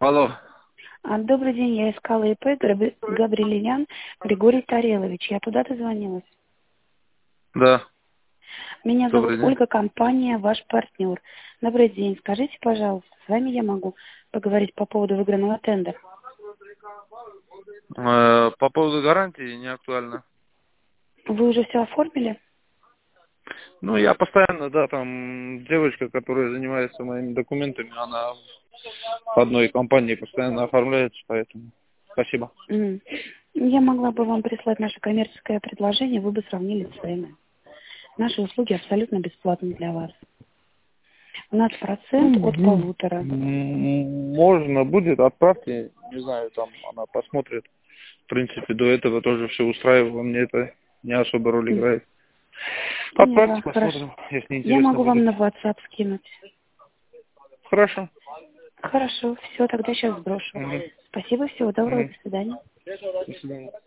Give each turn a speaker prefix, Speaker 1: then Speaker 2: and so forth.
Speaker 1: Алло.
Speaker 2: Добрый день, я искала ИП Габрилинян Григорий Тарелович. Я туда дозвонилась.
Speaker 1: Да.
Speaker 2: Меня
Speaker 1: Добрый
Speaker 2: зовут
Speaker 1: день.
Speaker 2: Ольга, компания «Ваш партнер». Добрый день. Скажите, пожалуйста, с вами я могу поговорить по поводу выигранного тендера?
Speaker 1: По поводу гарантии не актуально.
Speaker 2: Вы уже все оформили?
Speaker 1: Ну, я постоянно, да, там девочка, которая занимается моими документами, она в одной компании постоянно оформляется, поэтому спасибо.
Speaker 2: Мгм. Я могла бы вам прислать наше коммерческое предложение, вы бы сравнили цены. Наши услуги абсолютно бесплатны для вас. У нас процент от полутора.
Speaker 1: Можно будет, отправьте, не знаю, там она посмотрит. В принципе, до этого тоже все устраивало, мне это не особо роль
Speaker 2: М,
Speaker 1: играет.
Speaker 2: Поняла,
Speaker 1: Отправьте,
Speaker 2: хорошо.
Speaker 1: посмотрим, если
Speaker 2: Я
Speaker 1: интересно
Speaker 2: могу вам
Speaker 1: будет.
Speaker 2: на WhatsApp скинуть.
Speaker 1: Хорошо.
Speaker 2: Хорошо, все, тогда сейчас сброшу.
Speaker 1: Мгм.
Speaker 2: Спасибо, всего доброго,
Speaker 1: Мгм.
Speaker 2: до свидания.
Speaker 1: До свидания.